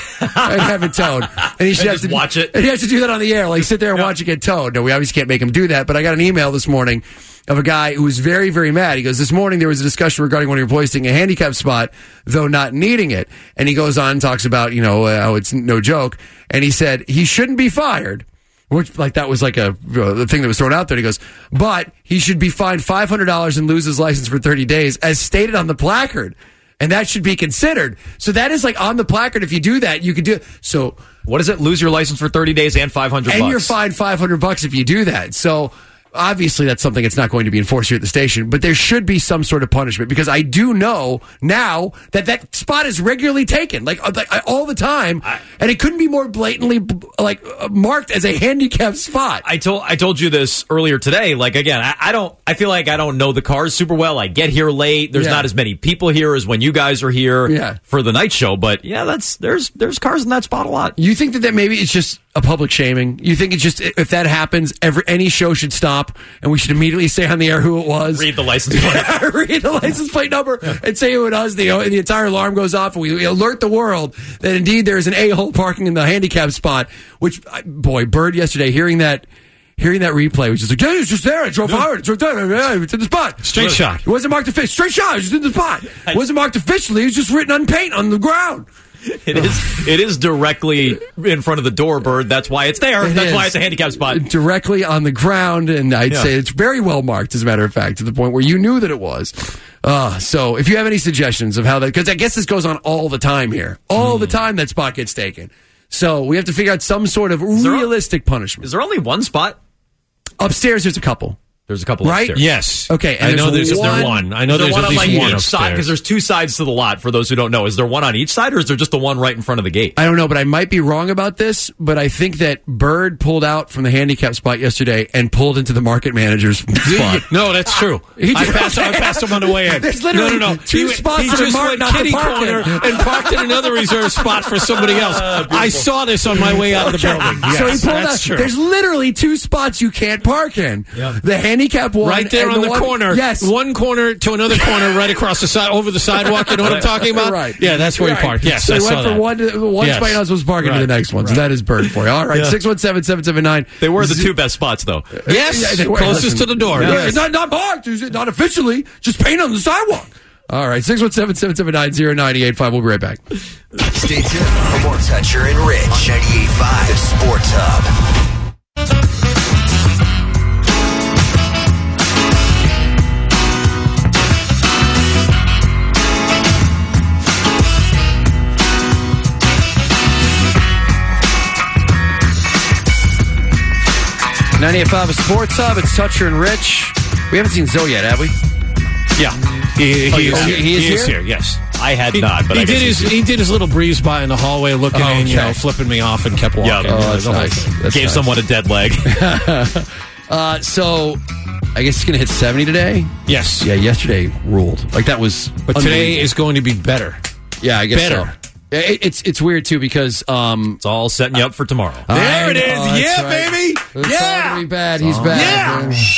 and have it towed. And he should and have just to watch it. And he has to do that on the air, like sit there and yep. watch it get towed. No, we obviously can't make him do that, but I got an email this morning of a guy who was very, very mad. He goes, this morning there was a discussion regarding one of your employees taking a handicap spot, though not needing it. And he goes on and talks about, you know, how it's no joke. And he said he shouldn't be fired, which, like, that was like a the thing that was thrown out there. He goes, but he should be fined five hundred dollars and lose his license for thirty days, as stated on the placard. And that should be considered. So that is like on the placard. If you do that, you could do it. So what is it? Lose your license for thirty days and five hundred and bucks. You're fined five hundred bucks if you do that. So obviously, that's something that's not going to be enforced here at the station, but there should be some sort of punishment, because I do know now that that spot is regularly taken, like, like all the time, and it couldn't be more blatantly like marked as a handicapped spot. I told I told you this earlier today. Like, again, I, I don't. I feel like I don't know the cars super well. I get here late. There's Yeah. not as many people here as when you guys are here Yeah. for the night show. But yeah, that's there's there's cars in that spot a lot. You think that, that maybe it's just a public shaming? You think it's just, if that happens, every any show should stop and we should immediately say on the air who it was? Read the license plate. Read the license plate number and say who it was. The, and the entire alarm goes off, and we, we alert the world that indeed there is an a-hole parking in the handicap spot. Which, boy, Bird yesterday, hearing that hearing that replay, was just like, yeah, it's just there. I drove forward. It's right there. Yeah, it's in the spot. Straight shot. It wasn't marked officially. Straight shot. It was just in the spot. It wasn't marked officially. It was just written on paint on the ground. It is. It is directly in front of the door, Bird. That's why it's there. It That's is. why it's a handicap spot. Directly on the ground, and I'd Yeah. say it's very well marked, as a matter of fact, to the point where you knew that it was. Uh, so if you have any suggestions of how that, because I guess this goes on all the time here. All the time that spot gets taken. So we have to figure out some sort of there a- realistic punishment. Is there only one spot? Upstairs, there's a couple. There's a couple Right? upstairs. Yes. Okay, and I know there's there's one- there one. I know Is there there's one at on least like one each side? upstairs. Because there's two sides to the lot. For those who don't know, is there one on each side, or is there just the one right in front of the gate? I don't know, but I might be wrong about this, but I think that Bird pulled out from the handicap spot yesterday and pulled into the market manager's spot. No, that's true. He I did- passed, I passed him on the way in. There's literally no, no, no. two he, spots he that are just marked went not to kitty park corner in. and parked in another reserved spot for somebody else. I saw this on my way out of the building. Yes, so he pulled that's out. true. There's literally two spots you can't park in. The handicap one, Right there and on the, one, corner. Yes, One corner to another corner, right across the side, over the sidewalk. You know what I'm talking about? Right. Yeah, that's where Right. he parked. Yes, so I he saw went from that. one to one Yes. spot I was supposed to park into Right. the next one. So Right. that is Bird for you. All right, Yeah. six one seven, seven seven nine. They were the two best spots, though. Yes, Yeah, they were. closest Listen, to the door. Yeah, Yes. it's not not marked. It's not officially. Just paint on the sidewalk. All right, six one seven, seven seven nine, zero nine eight five. We'll be right back. Stay tuned for more Toucher and Rich on ninety-eight point five The Sports Hub. ninety-eight point five Sports Hub. It's Toucher and Rich. We haven't seen Zoe yet, have we? Yeah. He, he, Oh, is, oh, here. he is he is here? here, yes. I had He, not, but he I did guess his he's- he did his little breeze by in the hallway, looking Oh, in, you okay. know, flipping me off, and kept walking. Yeah. You know, Oh, that's the whole nice. thing. That's Gave nice. someone a dead leg. Uh, so, I guess it's going to hit seventy today? Yes. Yeah, yesterday ruled. Like, that was But today unbelievable. is going to be better. Yeah, I guess better. so. It, it's it's weird, too, because... Um, It's all setting you up for tomorrow. There it is. Oh, that's Yeah, right. baby. It's Yeah. all gonna be bad. He's back. Yeah.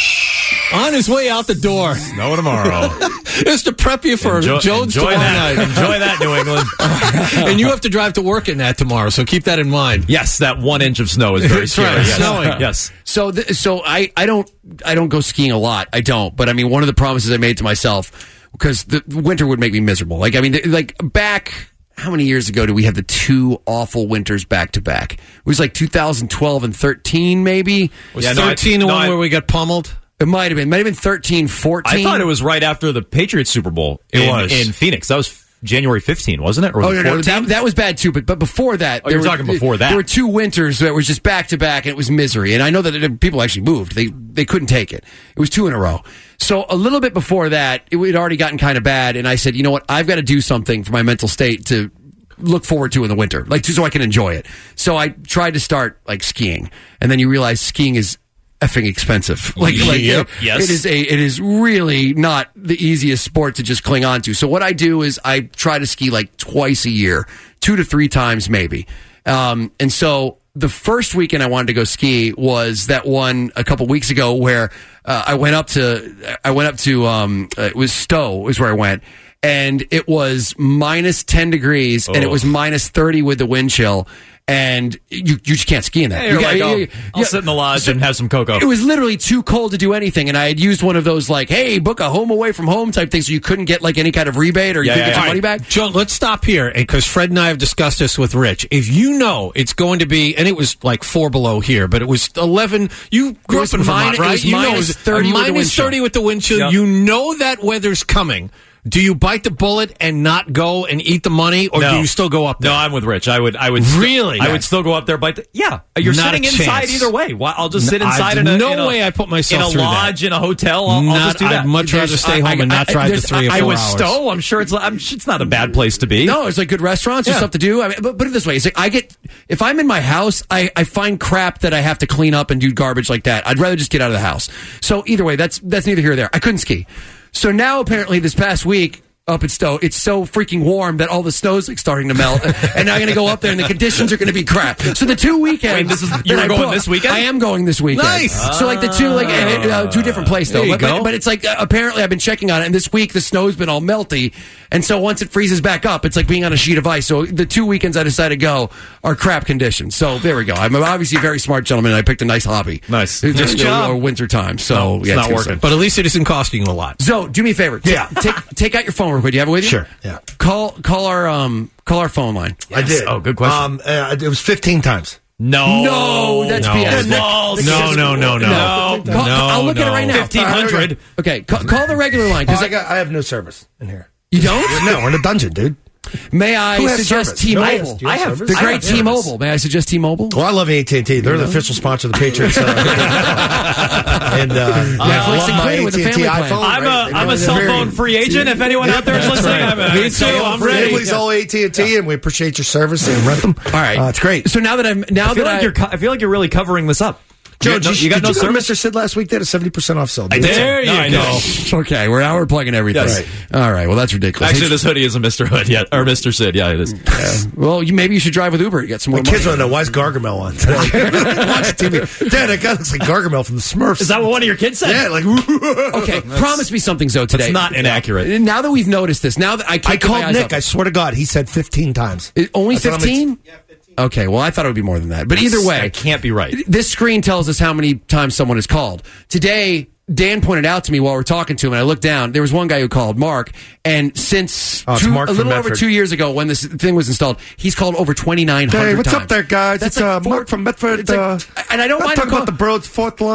On his way out the door. No tomorrow. Just to prep you for enjoy, Jones enjoy tomorrow that. night. Enjoy that, New England. And you have to drive to work in that tomorrow, so keep that in mind. Yes, that one inch of snow is very That's scary. right, Yes. snowing. Yes. So, th- so I, I don't, I don't go skiing a lot. I don't. But I mean, one of the promises I made to myself, because the winter would make me miserable. Like, I mean, th- like back, how many years ago did we have the two awful winters back to back? It was like two thousand twelve and thirteen, maybe. Was Yeah, no, I- thirteen the no, one I- where we got pummeled? It might have been. Might have been thirteen, fourteen. I thought it was right after the Patriots Super Bowl It in, was. in Phoenix. That was January fifteenth, wasn't it? Or was Oh, it no, no, fourteen? that, that was bad too. But but before that, Oh, you're were- talking before that. There were two winters that was just back to back, and it was misery. And I know that it, people actually moved; they they couldn't take it. It was two in a row. So a little bit before that, it had already gotten kind of bad. And I said, you know what? I've got to do something for my mental state to look forward to in the winter, like so I can enjoy it. So I tried to start like skiing, and then you realize skiing is effing expensive. Like, like Yep. uh, Yes. it is a it is really not the easiest sport to just cling on to. So what I do is I try to ski like twice a year, two to three times maybe. Um, and so the first weekend I wanted to go ski was that one a couple weeks ago where uh, I went up to I went up to um, uh, it was Stowe is where I went. And it was minus ten degrees, and it Oh. was minus thirty with the wind chill, and you you just can't ski in that. Hey, you're You got- like, you- I'll, you- I'll yeah. sit in the lodge So- and have some cocoa. It was literally too cold to do anything, and I had used one of those like, "Hey, book a home away from home" type thing, so you couldn't get like any kind of rebate or you Yeah, couldn't yeah, get your yeah. money back. Joe, let's stop here because Fred and I have discussed this with Rich. If you know it's going to be, and it was like four below here, but it was eleven. You grew It up was in Vermont, min- it right? was you know, minus it was thirty with the minus wind chill. thirty with the wind chill. Yep. You know that weather's coming. Do you bite the bullet and not go and eat the money, or No. do you still go up there? No, I'm with Rich. I would, I would, st- Really? I Yeah. would still go up there. But yeah, you're Not sitting a inside chance. either way. Why- I'll just No, sit inside I- in a no in a- way I put myself in a through that. lodge in a hotel. I'll, I'll Not- just do that. I'd much rather There's- stay I- home and I- not I- drive the there's- three or I four I was hours. Stowe. I'm sure it's. I'm, sure it's not a bad place to be. No, it's like good restaurants and Yeah. stuff to do. I mean, but put it this way: it's like I get if I'm in my house, I, I find crap that I have to clean up and do garbage like that. I'd rather just get out of the house. So either way, that's that's neither here nor there. I couldn't ski. So now apparently this past week. Up at Stowe, it's so freaking warm that all the snow's like starting to melt, and I'm going to go up there, and the conditions are going to be crap. So the two weekends, Wait, this is- that you were I going booked- this weekend? I am going this weekend. Nice. So like the two, like uh, uh, two different places though. There you But, but, go. but it's like uh, apparently I've been checking on it, and this week the snow's been all melty, and so once it freezes back up, it's like being on a sheet of ice. So the two weekends I decided to go are crap conditions. So there we go. I'm obviously a very smart gentleman, and I picked a nice hobby. Nice. Just Good job. or winter time. So No, it's yeah, not gonna working. suck. But at least it isn't costing you a lot. So do me a favor. Yeah. Take take out your phone real quick. Do you have it with you? Sure, yeah. Call call our um call our phone line. I did. Oh, good question. Um, uh, it was fifteen times. No, No, that's No. B S. False. No, no, no, no. No. Call- No, I'll look at it no. right now. fifteen hundred. Okay, call, call the regular line Oh, because I, got, I have no service in here. you don't. No, we're in a dungeon, dude. May I Who has suggest service? T-Mobile? No, do you I have have- service? The I great have service. T-Mobile. May I suggest T-Mobile? Well, I love A T and T. They're the official sponsor of the Patriots. Uh, and uh, yeah, I Netflix love my included with the A T and T family plan. iPhone. I'm right? a I'm a They're cell very- phone free agent. If anyone out there is listening, I'm a, Me too. I'm ready. Family's all A T and T, and we appreciate your service and rent them. All right, uh, it's great. So now that I'm now I feel that like I you're. Co- I feel like you're really covering this up. Joe, you got no, did you got did no you go to service. Mister Sid last week? They had a seventy percent off sale. I did. There No, you I go. know. okay, we're now we're plugging everything. Yes. All right, well that's ridiculous. Actually, Hey, this hoodie isn't Mister Hood yet, or Mister Sid. Yeah, it is. well, you maybe you should drive with Uber. You get some My more. kids money. want to know why is Gargamel on today? Watch T V. Dad, that guy looks like Gargamel from the Smurfs. Is that what one of your kids said? Yeah, like Okay, promise me something, Zoe. Today, That's not inaccurate. Now that we've noticed this, now that I can't I get my called eyes Nick. up- I swear to God, he said fifteen times. It- only That's what I'm fifteen. Okay, well, I thought it would be more than that. But either way, That can't be right. this screen tells us how many times someone has called. Today, Dan pointed out to me while we we're talking to him, and I looked down. There was one guy who called, Mark, and since Oh, it's two, Mark a from little over Medford. two years ago when this thing was installed, he's called over twenty-nine hundred Hey, what's times. up there, guys? That's it's like uh, four- Mark from Medford. it's like- uh, and I don't I'm mind talking him about the Broads fourth line.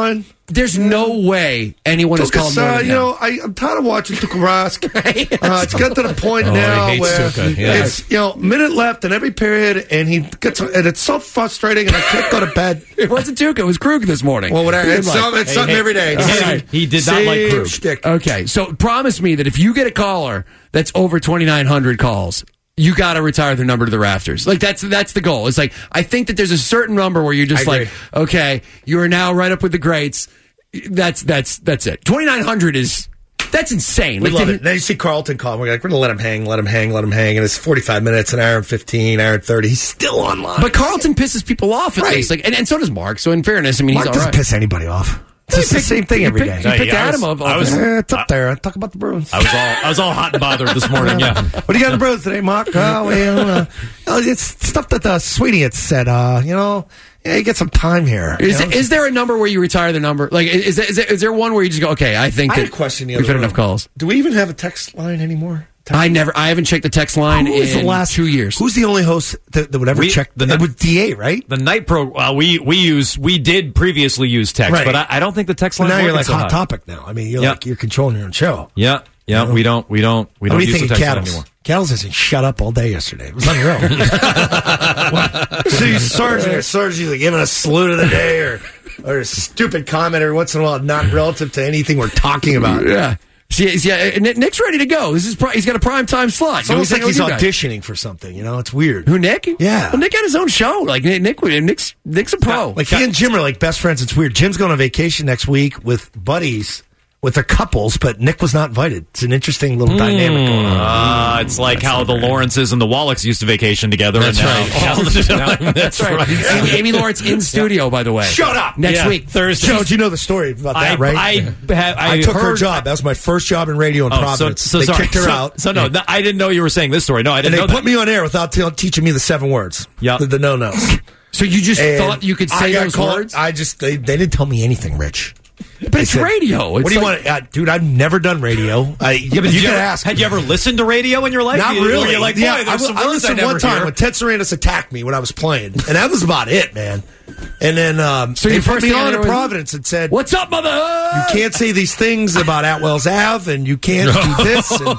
There's no way anyone has called Tuca's, more uh, than you him. know, I, I'm tired of watching Tuukka Rask. uh, it's got to the point Oh, he now hates where Tuukka, yeah. it's, you know, minute left in every period, and he gets, and it's so frustrating, and I can't go to bed. It wasn't Tuukka, it was Krug this morning. Well, whatever. It's, Like- some, it's Hey, something hey, every day. he- Same- he did not like same Krug. shtick. Okay, so promise me that if you get a caller that's over twenty-nine hundred calls, you got to retire their number to the rafters. Like that's that's the goal. It's like I think that there's a certain number where you're just I like, agree. okay, you are now right up with the greats. That's that's that's it. twenty-nine hundred is that's insane. We Like, love to- it. Now you see Carlton call. We're like, we're going to let him hang, let him hang, let him hang. And it's forty-five minutes, an hour and fifteen, hour and thirty. He's still online. But Carlton pisses people off at Right. least. Like, and, and so does Mark. So in fairness, I mean, Mark he's all doesn't right. piss anybody off. It's just the picked- same thing you every picked- day. you picked Yeah, I Adam was- up. I was- Eh, it's up there. Talk about the Bruins. I was all I was all hot and bothered this morning. Yeah. What do you got in the Bruins today, Mark? Oh, well, uh, oh, it's stuff that uh, Sweetie had said. Uh, you know, yeah, you get some time here. Is, you know? is there a number where you retire the number? Like, is there, is there, is there one where you just go, okay, I think I had that a question the we've other had room. enough calls? Do we even have a text line anymore? Text I never, I haven't checked the text line Who was in the last two years. Who's the only host that, that would ever We- check? the- It was D A, right? The night pro, uh, we we use we did previously use text, Right. but I, I don't think the text So line. now you're like so hot hot. topic now. I mean, you're Yeah. like you're controlling your own show. Yeah, yeah. You know? We don't we don't we What don't do you use think the of text line Cattles? anymore. Cattles hasn't shut up all day yesterday. It was unreal. See, Sarge there. Sarge either giving a salute of the day or or a stupid comment every once in a while, not relative to anything we're talking about. Yeah. See, see, uh, Nick- Nick's ready to go. This is pri- he's got a prime time slot. It's almost You like know, he's you guys- auditioning for something. You know, it's weird. Who, Nick? Yeah. Well, Nick had his own show. Like Nick, Nick Nick's Nick's a pro. Like he and Jim are like best friends. It's weird. Jim's going on vacation next week with buddies, with their couples, but Nick was not invited. It's an interesting little dynamic going on. Uh, it's like how the Lawrences and the Wallachs used to vacation together. That's and right. now all the time. That's right. Amy, Amy Lawrence in studio, by the way. Shut up. Next Yeah. week. Thursday. Joe, do you know the story about that, I, right? I, have, I, I took her heard- job. That was my first job in radio in Oh, so, Providence. so they sorry. kicked her so, out. So no, th- I didn't know you were saying this story. No, I and didn't they know put that. me on air without t- teaching me the seven words. Yeah. The, the no-nos. So you just And thought you could I say got those called- words? I just, they, they didn't tell me anything, Rich. But it's said, radio. It's what do you like- want? Uh, dude, I've never done radio. I, Yeah, but you did you can ever, ask. Had you ever listened to radio in your life? Not You- really. You're like, boy, yeah, I, there's some I words I listened never one time hear. when Ted Sarandis attacked me when I was playing, and that was about it, man. And then um, So they your put first me thing on I in know is- Providence and said, What's up, mother? you can't say these things about Atwell's Ave, and you can't do this. And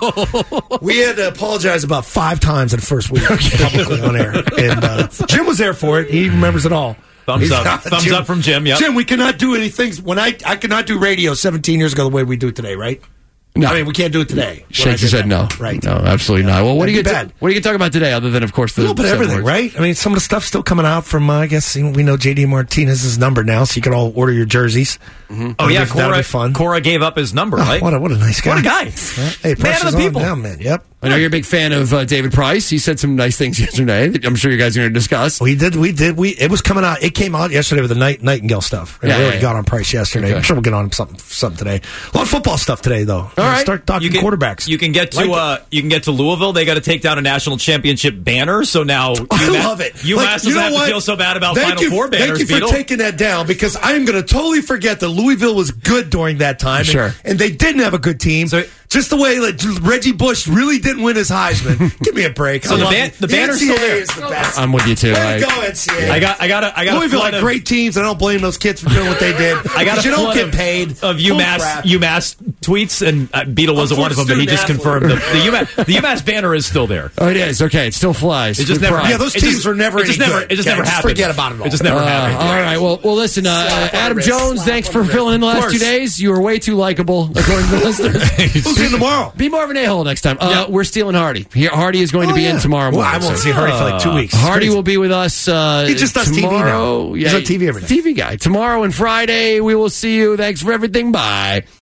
we had to apologize about five times in the first week publicly on air. And uh, Jim was there for it. He remembers it all. Thumbs He's up. not- Thumbs up from Jim, yep. Jim, we cannot do anything. When I I could not do radio seventeen years ago the way we do it today, right? No. I mean, we can't do it today. When I Shakes did his head that. no. Right. No, absolutely not. Well, what are you That'd going be to what are you gonna talk about today other than, of course, the A little bit of seven everything, words? right? I mean, some of the stuff's still coming out from, uh, I guess, you know, we know J D Martinez's number now, so you can all order your jerseys. Mm-hmm. Oh yeah, That'll be- that'll Cora, be fun. Cora gave up his number, Oh, right? what, a, what a nice guy. What a guy. Hey, Man pressure's of the on people. now, man. Yep. I know you're a big fan of uh, David Price. He said some nice things yesterday that I'm sure you guys are going to discuss. We did, we did, we, it was coming out, it came out yesterday with the Night, Nightingale stuff. And Yeah, we already yeah, got yeah. on Price yesterday. Okay. I'm sure we'll get on something, something today. A lot of football stuff today, though. All right. Start talking You can, quarterbacks. You can get to Like it. uh, you can get to Louisville. They got to take down a national championship banner. So now I UMass, love it. UMass Like, doesn't you know have what? to feel so bad about Thank Final you, Four banners. Thank you for Beetle. taking that down because I am going to totally forget that Louisville was good during that time. and- Sure. And, they didn't have a good team. So- just the way like, Reggie Bush really didn't win his Heisman. Give me a break. So I the love ban- it. the banner's N C A A still there. is the best. I'm with you too. Way I- to go, N C A A. I got I got a, I got Louisville a had flood of, great teams. I don't blame those kids for doing what they did. I got 'Cause a you don't flood get of, paid. of Bull UMass crap. UMass tweets, and uh, Beetle wasn't I'm one of them, but he student just athlete. confirmed the, the UMass the UMass banner is still there. Oh, it is. Okay, it still flies. It just With never. pride. Yeah, those it teams just, were never It just any never. good. It just Okay, never just happened. forget about it all. It just never Uh, happened. all right. Well, well. Listen, uh, Slap on the Adam wrist, Jones. slap Thanks on for the wrist. filling in the Of last two course. days. You were way too likable, according to the listeners. We'll see you tomorrow. Be more of an a-hole next time. Uh, We're stealing Hardy. Here, Hardy is going to Oh, be yeah. in tomorrow Well, morning. I won't so- see Hardy for like two weeks. It's Hardy crazy. will be with us. Uh, He just does T V now. tomorrow. He's on T V every day. T V guy. Tomorrow and Friday, we will see you. Thanks for everything. Bye.